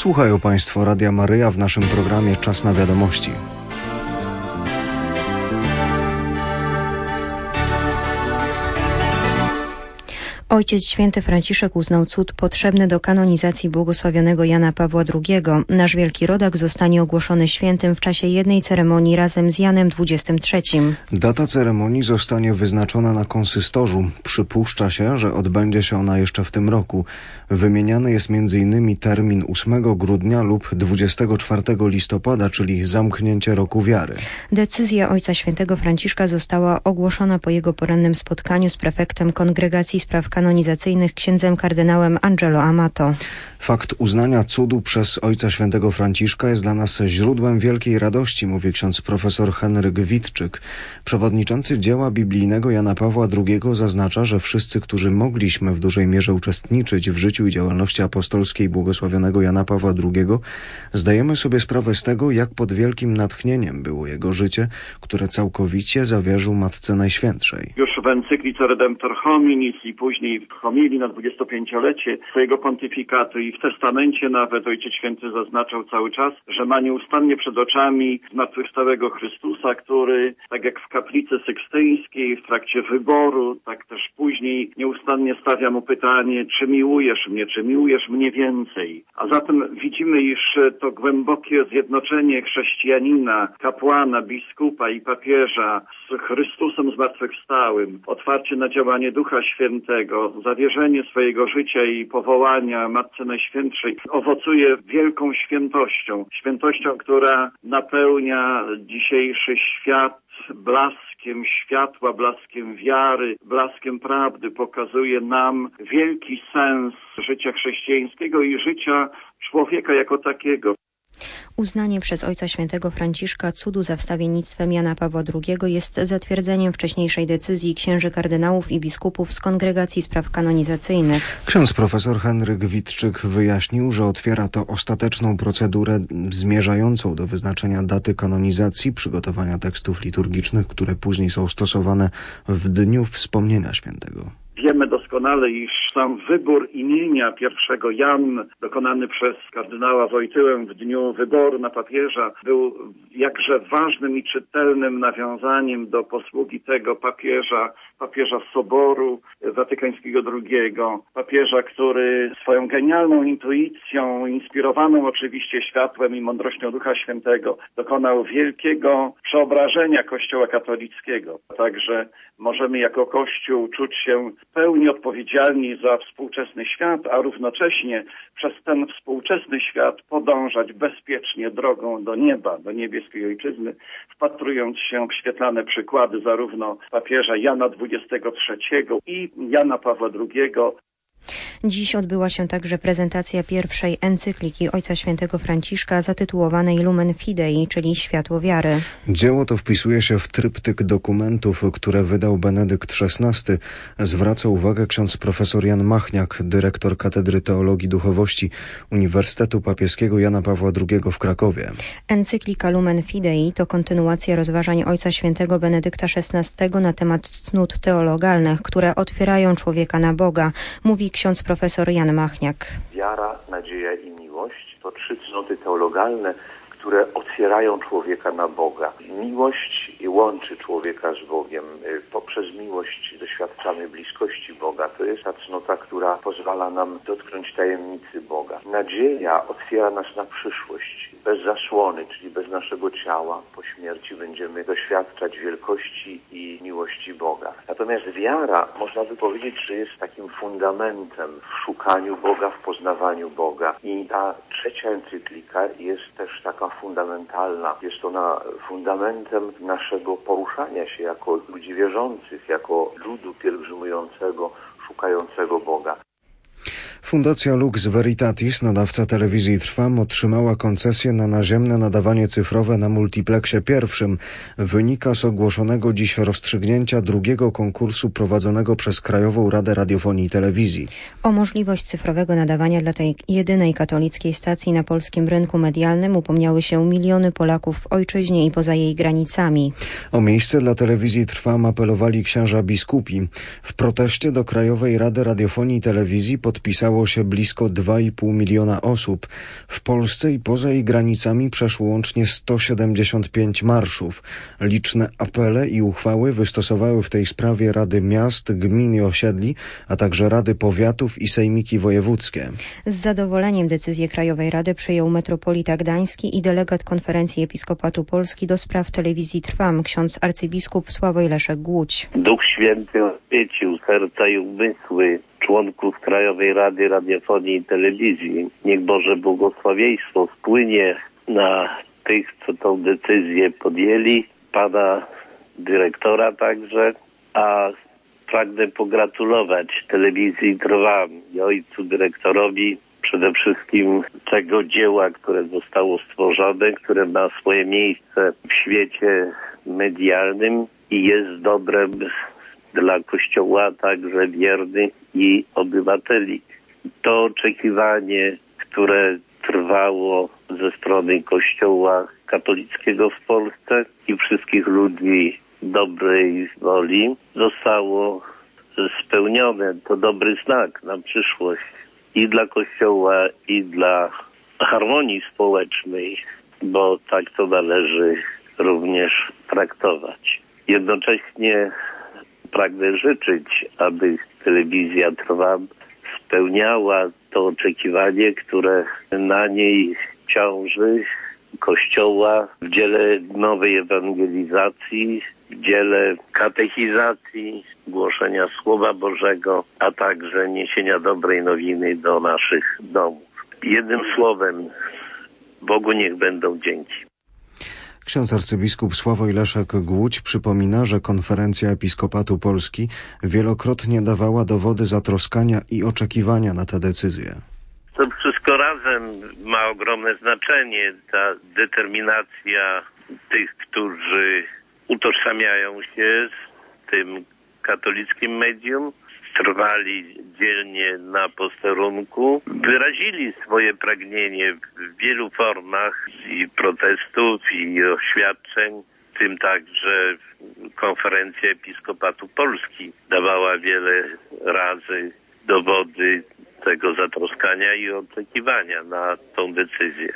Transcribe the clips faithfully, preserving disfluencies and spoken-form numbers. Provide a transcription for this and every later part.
Słuchają Państwo Radia Maryja w naszym programie Czas na wiadomości. Ojciec Święty Franciszek uznał cud potrzebny do kanonizacji błogosławionego Jana Pawła drugiego. Nasz wielki rodak zostanie ogłoszony świętym w czasie jednej ceremonii razem z Janem dwudziestym trzecim. Data ceremonii zostanie wyznaczona na konsystorzu. Przypuszcza się, że odbędzie się ona jeszcze w tym roku. Wymieniany jest między innymi termin ósmego grudnia lub dwudziestego czwartego listopada, czyli zamknięcie roku wiary. Decyzja Ojca Świętego Franciszka została ogłoszona po jego porannym spotkaniu z prefektem Kongregacji Spraw Kanonizacyjnych księdzem kardynałem Angelo Amato. Fakt uznania cudu przez Ojca Świętego Franciszka jest dla nas źródłem wielkiej radości, mówi ksiądz profesor Henryk Witczyk. Przewodniczący dzieła biblijnego Jana Pawła drugiego zaznacza, że wszyscy, którzy mogliśmy w dużej mierze uczestniczyć w życiu i działalności apostolskiej błogosławionego Jana Pawła drugiego, zdajemy sobie sprawę z tego, jak pod wielkim natchnieniem było jego życie, które całkowicie zawierzył Matce Najświętszej. Już w encyklice Redemptor Hominis i później w homilii na dwudziestopięciolecie swojego pontyfikatu i w testamencie nawet Ojciec Święty zaznaczał cały czas, że ma nieustannie przed oczami zmartwychwstałego Chrystusa, który, tak jak w kaplicy sykstyńskiej, w trakcie wyboru, tak też później nieustannie stawia mu pytanie, czy miłujesz mnie, czy miłujesz mnie więcej. A zatem widzimy, iż to głębokie zjednoczenie chrześcijanina, kapłana, biskupa i papieża z Chrystusem zmartwychwstałym, otwarcie na działanie Ducha Świętego, zawierzenie swojego życia i powołania Matce Najświętszej owocuje wielką świętością. Świętością, która napełnia dzisiejszy świat blaskiem światła, blaskiem wiary, blaskiem prawdy. Pokazuje nam wielki sens życia chrześcijańskiego i życia człowieka jako takiego. Uznanie przez Ojca Świętego Franciszka cudu za wstawiennictwem Jana Pawła drugiego jest zatwierdzeniem wcześniejszej decyzji księży kardynałów i biskupów z Kongregacji Spraw Kanonizacyjnych. Ksiądz profesor Henryk Witczyk wyjaśnił, że otwiera to ostateczną procedurę zmierzającą do wyznaczenia daty kanonizacji, przygotowania tekstów liturgicznych, które później są stosowane w dniu wspomnienia świętego. Wiemy doskonale, iż sam wybór imienia pierwszego Jan, dokonany przez kardynała Wojtyłę w dniu wyboru na papieża, był jakże ważnym i czytelnym nawiązaniem do posługi tego papieża, papieża Soboru Watykańskiego drugiego, papieża, który swoją genialną intuicją, inspirowaną oczywiście światłem i mądrością Ducha Świętego, dokonał wielkiego przeobrażenia Kościoła katolickiego. Także możemy jako Kościół czuć się pełni odpowiedzialni za współczesny świat, a równocześnie przez ten współczesny świat podążać bezpiecznie drogą do nieba, do niebieskiej Ojczyzny, wpatrując się w świetlane przykłady zarówno papieża Jana dwudziestego trzeciego i Jana Pawła drugiego. Dziś odbyła się także prezentacja pierwszej encykliki Ojca Świętego Franciszka zatytułowanej Lumen Fidei, czyli Światło Wiary. Dzieło to wpisuje się w tryptyk dokumentów, które wydał Benedykt szesnasty. Zwraca uwagę ksiądz profesor Jan Machniak, dyrektor Katedry Teologii Duchowości Uniwersytetu Papieskiego Jana Pawła drugiego w Krakowie. Encyklika Lumen Fidei to kontynuacja rozważań Ojca Świętego Benedykta szesnastego na temat cnót teologalnych, które otwierają człowieka na Boga, mówi ksiądz profesor Jan Machniak. Wiara, nadzieja i miłość to trzy cnoty teologalne, które otwierają człowieka na Boga. Miłość łączy człowieka z Bogiem. Poprzez miłość doświadczamy bliskości Boga. To jest ta cnota, która pozwala nam dotknąć tajemnicy Boga. Nadzieja otwiera nas na przyszłość. Bez zasłony, czyli bez naszego ciała, po śmierci będziemy doświadczać wielkości i miłości Boga. Natomiast wiara, można by powiedzieć, że jest takim fundamentem w szukaniu Boga, w poznawaniu Boga. I ta trzecia encyklika jest też taka fundamentalna. Jest ona fundamentem naszego poruszania się jako ludzi wierzących, jako ludu pielgrzymującego, szukającego Boga. Fundacja Lux Veritatis, nadawca telewizji Trwam, otrzymała koncesję na naziemne nadawanie cyfrowe na multipleksie pierwszym. Wynika z ogłoszonego dziś rozstrzygnięcia drugiego konkursu prowadzonego przez Krajową Radę Radiofonii i Telewizji. O możliwość cyfrowego nadawania dla tej jedynej katolickiej stacji na polskim rynku medialnym upomniały się miliony Polaków w ojczyźnie i poza jej granicami. O miejsce dla telewizji Trwam apelowali księża biskupi. W proteście do Krajowej Rady Radiofonii i Telewizji podpisało zebrało się blisko dwa i pół miliona osób. W Polsce i poza jej granicami przeszło łącznie sto siedemdziesiąt pięć marszów. Liczne apele i uchwały wystosowały w tej sprawie Rady Miast, Gmin i Osiedli, a także Rady Powiatów i sejmiki wojewódzkie. Z zadowoleniem decyzję Krajowej Rady przyjął metropolita gdański i delegat Konferencji Episkopatu Polski do spraw telewizji Trwam, ksiądz arcybiskup Sławoj Leszek Głódź. Duch Święty oświecił serca i umysły członków Krajowej Rady Radiofonii i Telewizji. Niech Boże błogosławieństwo wpłynie na tych, co tą decyzję podjęli, pana dyrektora także, a pragnę pogratulować telewizji Trwam i ojcu dyrektorowi przede wszystkim tego dzieła, które zostało stworzone, które ma swoje miejsce w świecie medialnym i jest dobrem dla Kościoła, także wiernych i obywateli. To oczekiwanie, które trwało ze strony Kościoła katolickiego w Polsce i wszystkich ludzi dobrej woli, zostało spełnione. To dobry znak na przyszłość i dla Kościoła, i dla harmonii społecznej, bo tak to należy również traktować. Jednocześnie pragnę życzyć, aby telewizja Trwam spełniała to oczekiwanie, które na niej ciąży, Kościoła w dziele nowej ewangelizacji, w dziele katechizacji, głoszenia Słowa Bożego, a także niesienia dobrej nowiny do naszych domów. Jednym słowem, Bogu niech będą dzięki. Ksiądz arcybiskup Sławoj Leszek Głódź przypomina, że Konferencja Episkopatu Polski wielokrotnie dawała dowody zatroskania i oczekiwania na tę decyzję. To wszystko razem ma ogromne znaczenie. Ta determinacja tych, którzy utożsamiają się z tym katolickim medium, trwali dzielnie na posterunku, wyrazili swoje pragnienie w wielu formach i protestów, i oświadczeń, w tym także Konferencja Episkopatu Polski dawała wiele razy dowody tego zatroskania i oczekiwania na tą decyzję.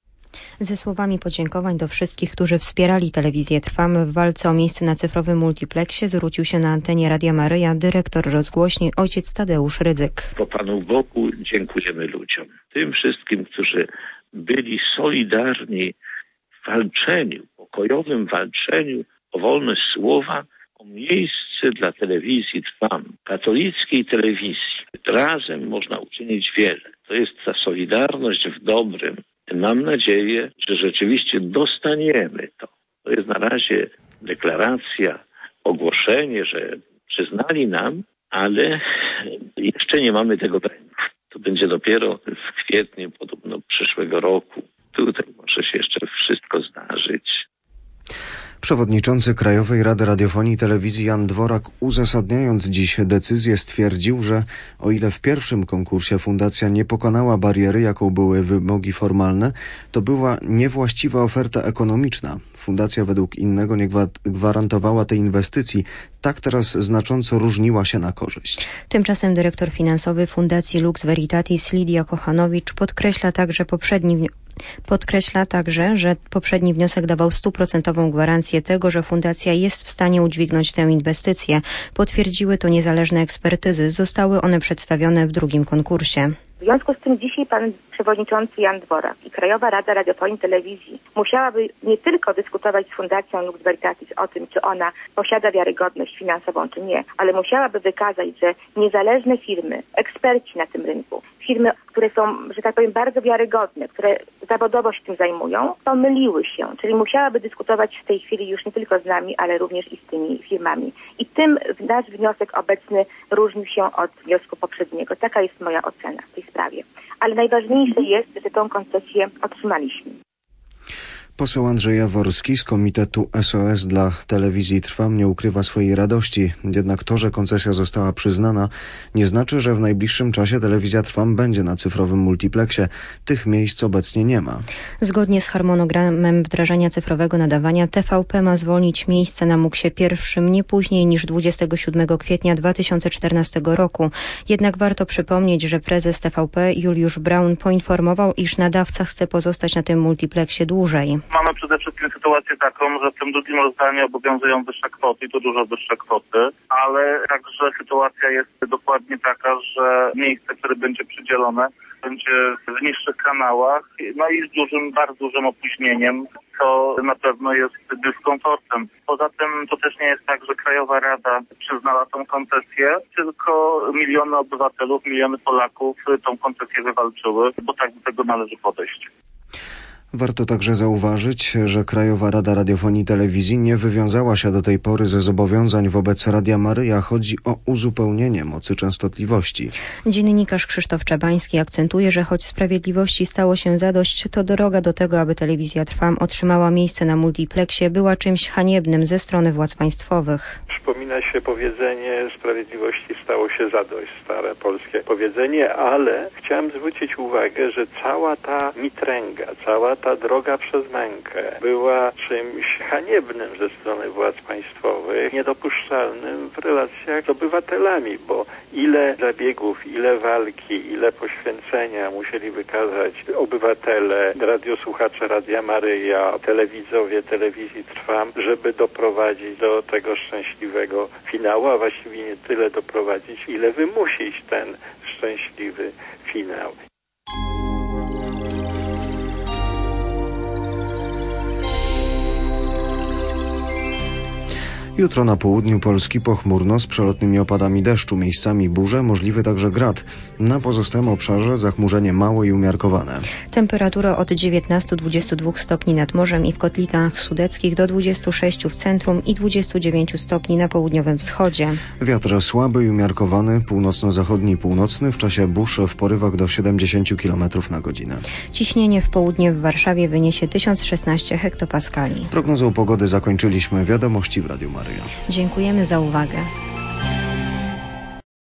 Ze słowami podziękowań do wszystkich, którzy wspierali telewizję Trwam w walce o miejsce na cyfrowym multipleksie, zwrócił się na antenie Radia Maryja dyrektor rozgłośni ojciec Tadeusz Rydzyk. Po Panu Bogu dziękujemy ludziom, tym wszystkim, którzy byli solidarni w walczeniu, pokojowym walczeniu o wolność słowa, o miejsce dla telewizji Trwam, katolickiej telewizji. Razem można uczynić wiele. To jest ta solidarność w dobrym. Mam nadzieję, że rzeczywiście dostaniemy to. To jest na razie deklaracja, ogłoszenie, że przyznali nam, ale jeszcze nie mamy tego w ręku. To będzie dopiero w kwietniu podobno przyszłego roku. Tutaj może się jeszcze wszystko zdarzyć. Przewodniczący Krajowej Rady Radiofonii i Telewizji Jan Dworak, uzasadniając dziś decyzję, stwierdził, że o ile w pierwszym konkursie fundacja nie pokonała bariery, jaką były wymogi formalne, to była niewłaściwa oferta ekonomiczna. Fundacja według innego nie gwarantowała tej inwestycji. Tak teraz znacząco różniła się na korzyść. Tymczasem dyrektor finansowy Fundacji Lux Veritatis Lidia Kochanowicz podkreśla także poprzedni Podkreśla także, że poprzedni wniosek dawał stuprocentową gwarancję tego, że fundacja jest w stanie udźwignąć tę inwestycję. Potwierdziły to niezależne ekspertyzy. Zostały one przedstawione w drugim konkursie. W związku z tym dzisiaj pan przewodniczący Jan Dworak i Krajowa Rada Radiofonii i Telewizji musiałaby nie tylko dyskutować z Fundacją Lux Veritatis o tym, czy ona posiada wiarygodność finansową, czy nie, ale musiałaby wykazać, że niezależne firmy, eksperci na tym rynku, firmy, które są, że tak powiem, bardzo wiarygodne, które zawodowo się tym zajmują, pomyliły się. Czyli musiałaby dyskutować w tej chwili już nie tylko z nami, ale również i z tymi firmami. I tym nasz wniosek obecny różnił się od wniosku poprzedniego. Taka jest moja ocena w tej sprawie. Ale najważniejsze jest, że tę koncesję otrzymaliśmy. Poseł Andrzej Jaworski z Komitetu S O S dla Telewizji Trwam nie ukrywa swojej radości. Jednak to, że koncesja została przyznana, nie znaczy, że w najbliższym czasie Telewizja Trwam będzie na cyfrowym multiplexie. Tych miejsc obecnie nie ma. Zgodnie z harmonogramem wdrażania cyfrowego nadawania T V P ma zwolnić miejsce na muksie pierwszym nie później niż dwudziestego siódmego kwietnia dwa tysiące czternastego roku. Jednak warto przypomnieć, że prezes T V P Juliusz Braun poinformował, iż nadawca chce pozostać na tym multiplexie dłużej. Mamy przede wszystkim sytuację taką, że w tym drugim rozdaniu obowiązują wyższe kwoty i to dużo wyższe kwoty, ale także sytuacja jest dokładnie taka, że miejsce, które będzie przydzielone, będzie w niższych kanałach, no i z dużym, bardzo dużym opóźnieniem, co na pewno jest dyskomfortem. Poza tym to też nie jest tak, że Krajowa Rada przyznała tą koncesję, tylko miliony obywatelów, miliony Polaków tą koncesję wywalczyły, bo tak do tego należy podejść. Warto także zauważyć, że Krajowa Rada Radiofonii i Telewizji nie wywiązała się do tej pory ze zobowiązań wobec Radia Maryja. Chodzi o uzupełnienie mocy częstotliwości. Dziennikarz Krzysztof Czabański akcentuje, że choć sprawiedliwości stało się zadość, to droga do tego, aby Telewizja Trwam otrzymała miejsce na multiplexie, była czymś haniebnym ze strony władz państwowych. Przypomina się powiedzenie sprawiedliwości stało się zadość, stare polskie powiedzenie, ale chciałem zwrócić uwagę, że cała ta mitręga, cała ta droga przez mękę była czymś haniebnym ze strony władz państwowych, niedopuszczalnym w relacjach z obywatelami, bo ile zabiegów, ile walki, ile poświęcenia musieli wykazać obywatele, radiosłuchacze Radia Maryja, telewidzowie Telewizji Trwam, żeby doprowadzić do tego szczęśliwego finału, a właściwie nie tyle doprowadzić, ile wymusić ten szczęśliwy finał. Jutro na południu Polski pochmurno z przelotnymi opadami deszczu, miejscami burze, możliwy także grad. Na pozostałym obszarze zachmurzenie małe i umiarkowane. Temperatura od dziewiętnastu do dwudziestu dwóch stopni nad morzem i w kotlinach sudeckich do dwudziestu sześciu w centrum i dwudziestu dziewięciu stopni na południowym wschodzie. Wiatr słaby i umiarkowany, północno-zachodni i północny, w czasie burz w porywach do siedemdziesięciu kilometrów na godzinę. Ciśnienie w południe w Warszawie wyniesie tysiąc szesnaście hektopaskali. Prognozą pogody zakończyliśmy. Wiadomości w Radiu Maryja. Dziękujemy za uwagę.